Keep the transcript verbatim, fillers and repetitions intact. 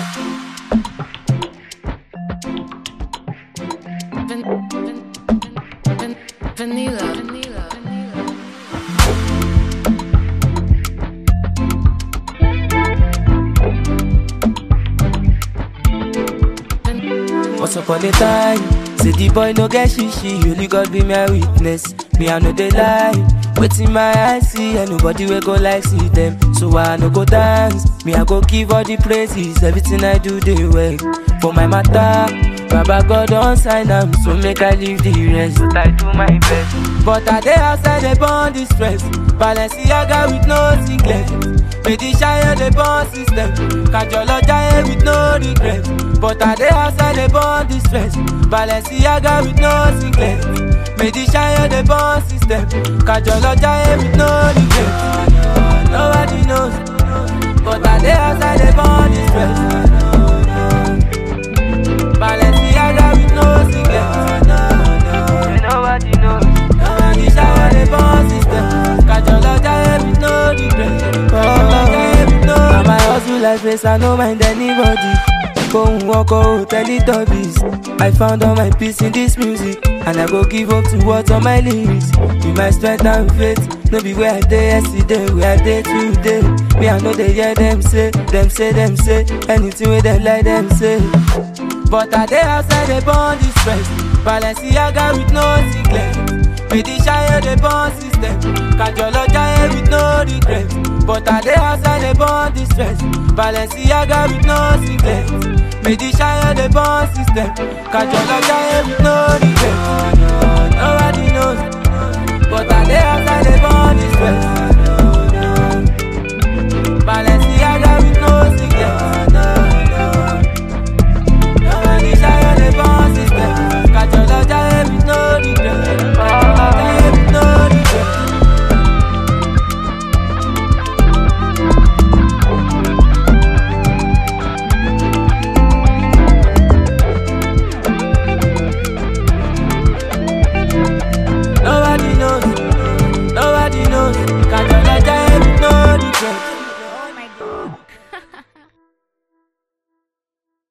Van, van, van, vanilla, vanilla, vanilla. Once upon a time, say the boy no get shishi, only God be my witness. Me I know they lie, waiting my eyes see, and nobody will go like see them. So I no go dance, me I go give all the praises. Everything I do they work for my matter. Baba God don't sign them, so make I leave the rest. But I do my best. But I dey outside they burn the stress. Balenciaga with no secret. Made the shire the burn system. Kajolo giant with no regret. But I dey outside they burn the stress. Balenciaga with no secret. Made the shire the burn system. Kajolo giant with no regret. Nobody knows. But I dey outside they burn the stress. Balenciaga with no secret. Nobody knows. Nobody shire the burn system. Kajolo giant with no regret. Oh, my hustle like face, I no mind anybody. Go walk out, Teletubbies. I found all my peace in this music, and I go give up to what's on my lyrics. With my strength and faith, no be where I dey yesterday, where I dey today. Me I know they hear them say, them say, them say, anything with them like them say. But I dey outside they burn the stress. Balenciaga with no secret. Made the shire the burn system. Kajolo giant with no regret. But I dey outside they burn the stress. Balenciaga with no secret. Made the shire the burn system. Kajolo giant with no regret. Nobody knows. But I dey outside they burn the stress. Balenciaga